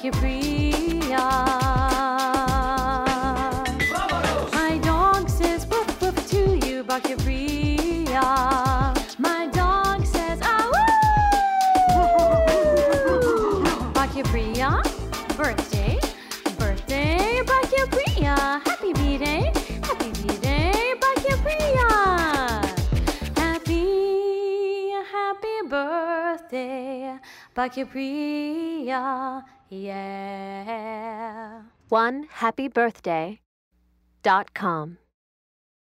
Bhakyapriya. My dog says woof woof to you, Bhakyapriya. My dog says ah woo. Bhakyapriya, birthday, birthday, Bhakyapriya. Happy B-Day, happy B-Day, Bhakyapriya. Happy birthday, Bhakyapriya, yeah. OneHappyBirthday.com